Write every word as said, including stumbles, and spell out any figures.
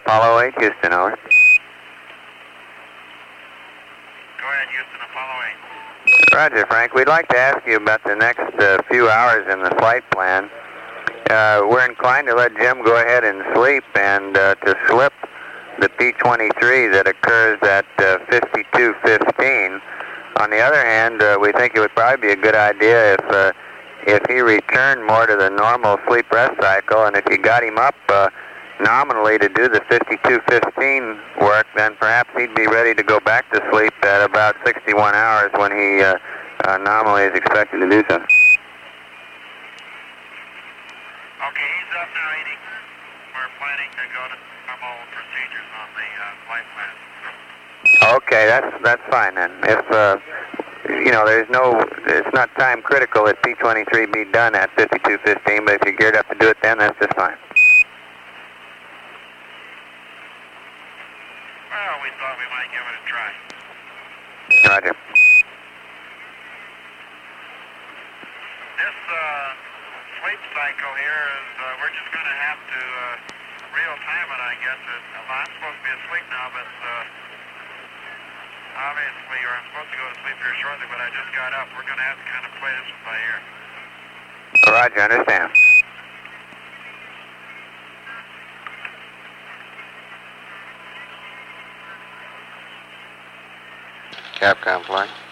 Apollo eight, Houston, over. Go ahead, Houston, Apollo eight. Roger, Frank. We'd like to ask you about the next uh, few hours in the flight plan. Uh, we're inclined to let Jim go ahead and sleep and uh, to slip the P twenty-three that occurs at uh, fifty-two fifteen. On the other hand, uh, we think it would probably be a good idea if uh, if he returned more to the normal sleep rest cycle, and if you got him up uh, nominally to do the fifty-two fifteen work, then perhaps he'd be ready to go back to sleep at about sixty-one hours when he uh, uh, nominally is expected to do so. Okay, he's up now, eating. We're planning to go to normal procedures on the uh, flight plan. Okay, that's that's fine then. If uh, you know, there's no, it's not time critical that P twenty-three be done at fifty-two fifteen, but if you're geared up to do it then, that's just fine. Well, we thought we might give it a try. Roger. This uh, sleep cycle here is, uh, we're just going to have to uh, real time it, I guess. It, well, I'm supposed to be asleep now, but uh, obviously, or I'm supposed to go to sleep here shortly, but I just got up. We're going to have to kind of play this one by ear. Roger, understand. Capcom flight.